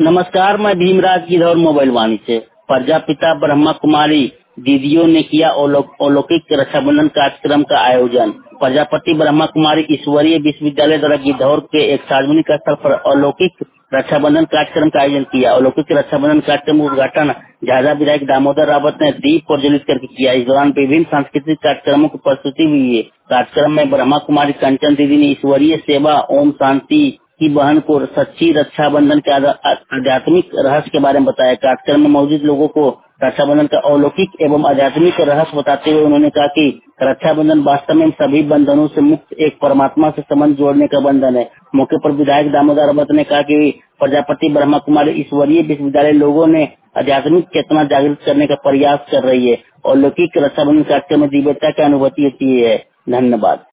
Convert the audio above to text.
नमस्कार, मैं भीमराज गिद्धौर मोबाइल वाणी से। प्रजापिता ब्रह्मा कुमारी दीदियों ने किया अलौकिक रक्षाबंधन कार्यक्रम का आयोजन। प्रजापति ब्रह्मा कुमारी ईश्वरीय विश्वविद्यालय द्वारा गिद्धौर के एक सार्वजनिक स्थल पर अलौकिक रक्षाबंधन कार्यक्रम का आयोजन किया। अलौकिक रक्षाबंधन कार्यक्रम का उद्घाटन झाझा विधायक दामोदर रावत ने दीप प्रज्वलित करके किया। इस दौरान विभिन्न सांस्कृतिक कार्यक्रमों की प्रस्तुति हुई है। कार्यक्रम में ब्रह्मा कुमारी कंचन दीदी ने ईश्वरीय सेवा, ओम शांति की बहन को सच्ची रक्षाबंधन के आध्यात्मिक रहस्य के बारे में बताया। कार्यक्रम में मौजूद लोगों को रक्षाबंधन का अलौकिक एवं आध्यात्मिक रहस्य बताते हुए उन्होंने कहा कि रक्षाबंधन वास्तव में सभी बंधनों से मुक्त एक परमात्मा से संबंध जोड़ने का बंधन है। मौके पर विधायक दामोदर रावत ने कहा कि प्रजापति ब्रह्मा कुमारी ईश्वरीय विश्वविद्यालय लोगों ने आध्यात्मिक चेतना जागृत करने का प्रयास कर रही है। अलौकिक रक्षाबंधन कार्यक्रम में दिव्यता की अनुभूति होती है। धन्यवाद।